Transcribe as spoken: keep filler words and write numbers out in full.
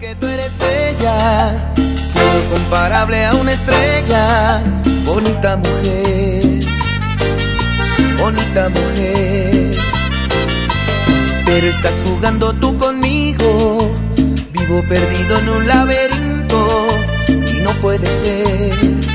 que tú eres bella, solo comparable a una estrella. Bonita mujer, bonita mujer. Pero estás jugando tú conmigo, vivo perdido en un laberinto y no puede ser.